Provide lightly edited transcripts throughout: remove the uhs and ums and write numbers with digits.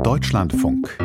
Deutschlandfunk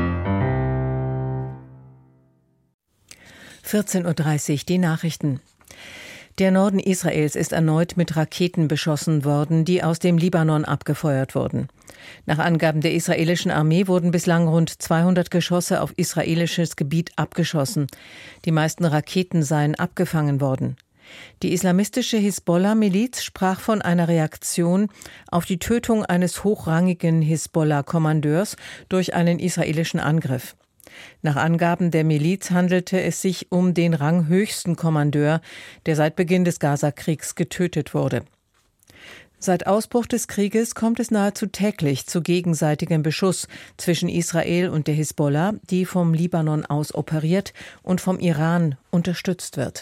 14:30 Uhr, die Nachrichten. Der Norden Israels ist erneut mit Raketen beschossen worden, die aus dem Libanon abgefeuert wurden. Nach Angaben der israelischen Armee wurden bislang rund 200 Geschosse auf israelisches Gebiet abgeschossen. Die meisten Raketen seien abgefangen worden. Die islamistische Hisbollah-Miliz sprach von einer Reaktion auf die Tötung eines hochrangigen Hisbollah-Kommandeurs durch einen israelischen Angriff. Nach Angaben der Miliz handelte es sich um den ranghöchsten Kommandeur, der seit Beginn des Gaza-Kriegs getötet wurde. Seit Ausbruch des Krieges kommt es nahezu täglich zu gegenseitigem Beschuss zwischen Israel und der Hisbollah, die vom Libanon aus operiert und vom Iran unterstützt wird.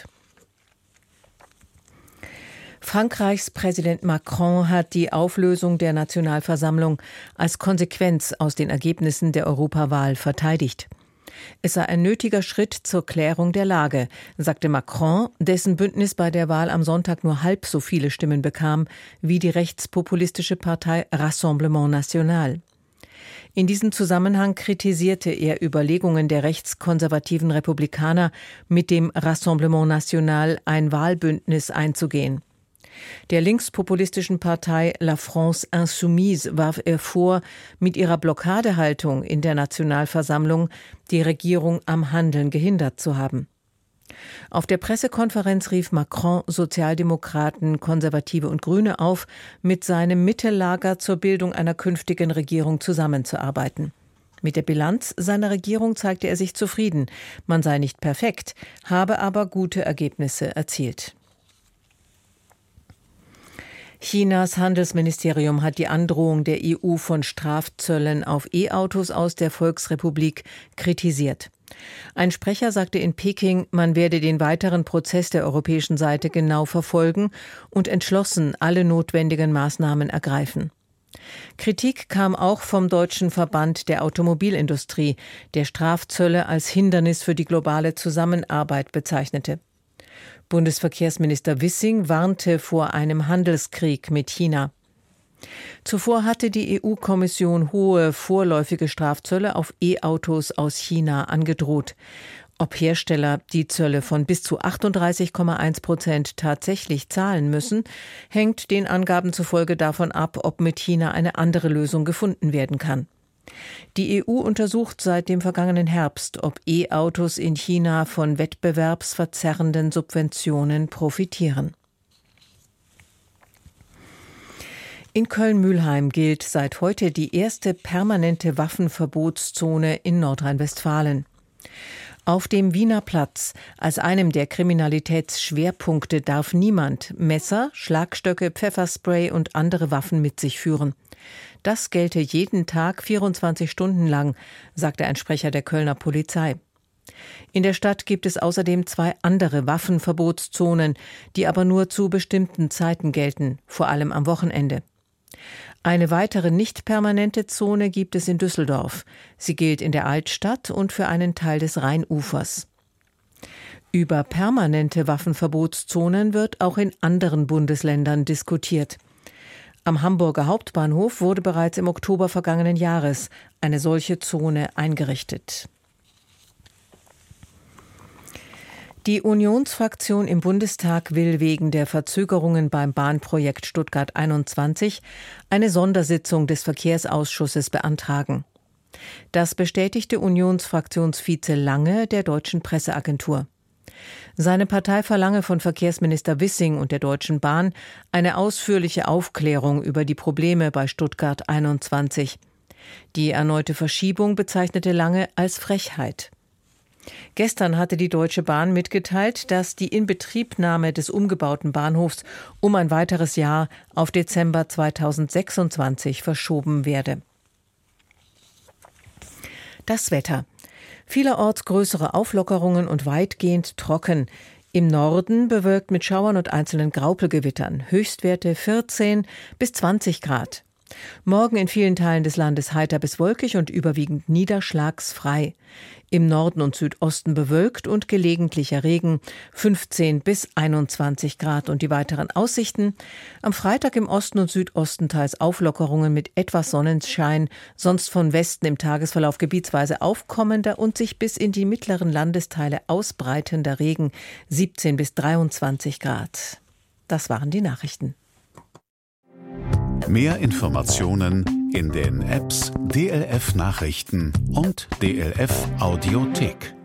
Frankreichs Präsident Macron hat die Auflösung der Nationalversammlung als Konsequenz aus den Ergebnissen der Europawahl verteidigt. Es sei ein nötiger Schritt zur Klärung der Lage, sagte Macron, dessen Bündnis bei der Wahl am Sonntag nur halb so viele Stimmen bekam wie die rechtspopulistische Partei Rassemblement National. In diesem Zusammenhang kritisierte er Überlegungen der rechtskonservativen Republikaner, mit dem Rassemblement National ein Wahlbündnis einzugehen. Der linkspopulistischen Partei La France Insoumise warf er vor, mit ihrer Blockadehaltung in der Nationalversammlung die Regierung am Handeln gehindert zu haben. Auf der Pressekonferenz rief Macron Sozialdemokraten, Konservative und Grüne auf, mit seinem Mittellager zur Bildung einer künftigen Regierung zusammenzuarbeiten. Mit der Bilanz seiner Regierung zeigte er sich zufrieden. Man sei nicht perfekt, habe aber gute Ergebnisse erzielt. Chinas Handelsministerium hat die Androhung der EU von Strafzöllen auf E-Autos aus der Volksrepublik kritisiert. Ein Sprecher sagte in Peking, man werde den weiteren Prozess der europäischen Seite genau verfolgen und entschlossen alle notwendigen Maßnahmen ergreifen. Kritik kam auch vom Deutschen Verband der Automobilindustrie, der Strafzölle als Hindernis für die globale Zusammenarbeit bezeichnete. Bundesverkehrsminister Wissing warnte vor einem Handelskrieg mit China. Zuvor hatte die EU-Kommission hohe vorläufige Strafzölle auf E-Autos aus China angedroht. Ob Hersteller die Zölle von bis zu 38,1% tatsächlich zahlen müssen, hängt den Angaben zufolge davon ab, ob mit China eine andere Lösung gefunden werden kann. Die EU untersucht seit dem vergangenen Herbst, ob E-Autos in China von wettbewerbsverzerrenden Subventionen profitieren. In Köln-Mülheim gilt seit heute die erste permanente Waffenverbotszone in Nordrhein-Westfalen. Auf dem Wiener Platz, als einem der Kriminalitätsschwerpunkte, darf niemand Messer, Schlagstöcke, Pfefferspray und andere Waffen mit sich führen. Das gelte jeden Tag 24 Stunden lang, sagte ein Sprecher der Kölner Polizei. In der Stadt gibt es außerdem 2 andere Waffenverbotszonen, die aber nur zu bestimmten Zeiten gelten, vor allem am Wochenende. Eine weitere nicht permanente Zone gibt es in Düsseldorf. Sie gilt in der Altstadt und für einen Teil des Rheinufers. Über permanente Waffenverbotszonen wird auch in anderen Bundesländern diskutiert. Am Hamburger Hauptbahnhof wurde bereits im Oktober vergangenen Jahres eine solche Zone eingerichtet. Die Unionsfraktion im Bundestag will wegen der Verzögerungen beim Bahnprojekt Stuttgart 21 eine Sondersitzung des Verkehrsausschusses beantragen. Das bestätigte Unionsfraktionsvize Lange der Deutschen Presseagentur. Seine Partei verlange von Verkehrsminister Wissing und der Deutschen Bahn eine ausführliche Aufklärung über die Probleme bei Stuttgart 21. Die erneute Verschiebung bezeichnete Lange als Frechheit. Gestern hatte die Deutsche Bahn mitgeteilt, dass die Inbetriebnahme des umgebauten Bahnhofs um ein weiteres Jahr auf Dezember 2026 verschoben werde. Das Wetter. Vielerorts größere Auflockerungen und weitgehend trocken. Im Norden bewölkt mit Schauern und einzelnen Graupelgewittern. Höchstwerte 14 bis 20 Grad. Morgen in vielen Teilen des Landes heiter bis wolkig und überwiegend niederschlagsfrei. Im Norden und Südosten bewölkt und gelegentlicher Regen, 15 bis 21 Grad. Und die weiteren Aussichten: am Freitag im Osten und Südosten teils Auflockerungen mit etwas Sonnenschein, sonst von Westen im Tagesverlauf gebietsweise aufkommender und sich bis in die mittleren Landesteile ausbreitender Regen, 17 bis 23 Grad. Das waren die Nachrichten. Mehr Informationen in den Apps DLF Nachrichten und DLF Audiothek.